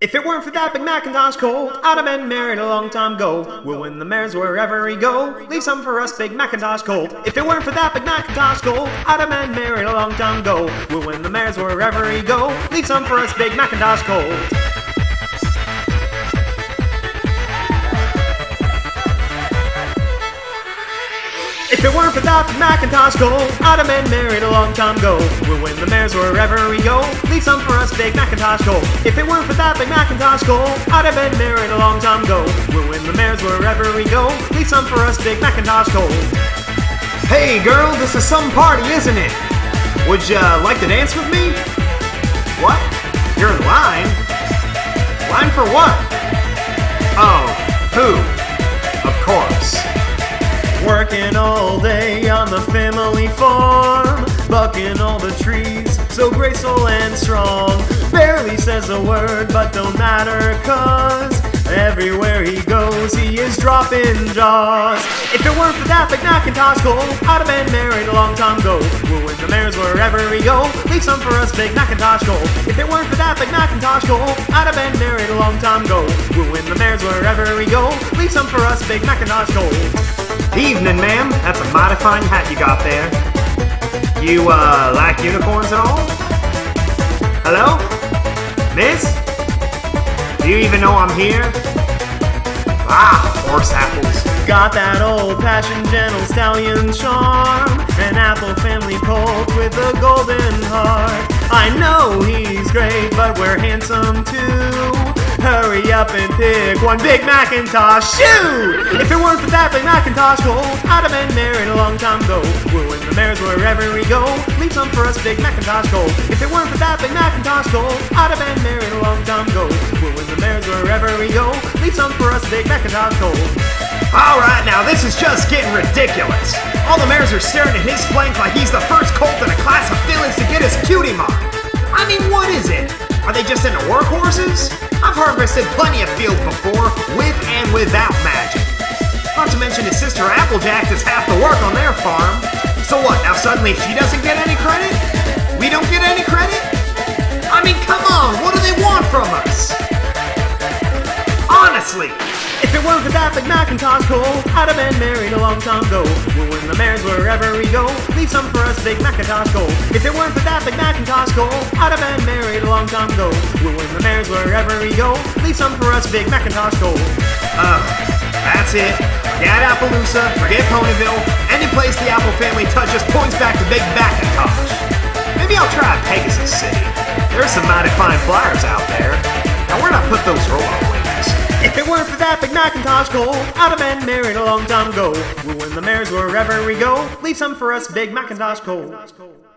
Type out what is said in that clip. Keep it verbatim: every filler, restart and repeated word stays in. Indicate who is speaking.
Speaker 1: If it weren't for that big Macintosh Colt, I'd have been married a long time ago. We'll win the mares wherever we go. Leave some for us, big Macintosh Colt. If it weren't for that big Macintosh Colt, I'd have been married a long time ago. We'll win the mares wherever we go. Leave some for us, big Macintosh Colt. If it weren't for that Macintosh Colt, I'd have been married a long time ago. We'll win the mares wherever we go. Leave some for us, big Macintosh Colt. If it weren't for that big Macintosh Colt, I'd have been married a long time ago. We'll win the mares wherever we go. Leave some for us, big Macintosh Colt.
Speaker 2: Hey girl, this is some party, isn't it? Would you like to dance with me? What? You're in line? Line for what? Oh, who? Of course.
Speaker 1: Working all day on the family farm, bucking all the trees, so graceful and strong. Barely says a word, but don't matter, cause everywhere he goes, he is dropping jaws. If it weren't for that big Macintosh Colt, I'd have been married a long time ago. We'll win the mares wherever we go. Leave some for us, big Macintosh Colt. If it weren't for that big Macintosh Colt, I'd have been married a long time ago. We'll win the mares wherever we go. Leave some for us, big Macintosh Colt.
Speaker 2: Evening, ma'am. That's a mighty fine hat you got there. You, uh, like unicorns at all? Hello? Miss? Do you even know I'm here? Ah, horse apples.
Speaker 1: Got that old-fashioned gentle stallion charm, an apple family colt with a golden heart. I know he's great, but we're handsome too. Hurry up and pick one big Macintosh shoe! If it weren't for that big Macintosh Colt, I'd have been married a long time ago. We'll win the mares wherever we go. Leave some for us, big Macintosh Colt. If it weren't for that big Macintosh Colt, I'd have been married a long time ago. We'll win the mares wherever we go. Leave some for us, big Macintosh Colt.
Speaker 2: Alright, now this is just getting ridiculous. All the mares are staring at his flank like he's the first colt in a class of feelings to get his cutie mark. I mean, what is it? Are they just into workhorses? I've harvested plenty of fields before, with and without magic. Not to mention his sister Applejack does half the work on their farm. So what, now suddenly she doesn't get any credit? We don't get any credit? I mean, come on, what do they want from us? Honestly.
Speaker 1: If it weren't for that big Macintosh Colt, I'd have been married a long time ago. We'll win the mares wherever we go. Leave some for us, big Macintosh Colt. If it weren't for that big Macintosh Colt, I'd have been married a long time ago. We'll win the mares wherever we go. Leave some for us, big Macintosh Colt.
Speaker 2: Ugh, that's it. Forget Appaloosa, forget Ponyville. Any place the Apple family touches points back to Big Macintosh. Maybe I'll try Pegasus City. There's some mighty fine flyers out there. Now where'd I put those roll-up wings?
Speaker 1: If it weren't for that big Macintosh Colt, I'd have been married a long time ago. We'll win the mares wherever we go. Leave some for us, big Macintosh Colt.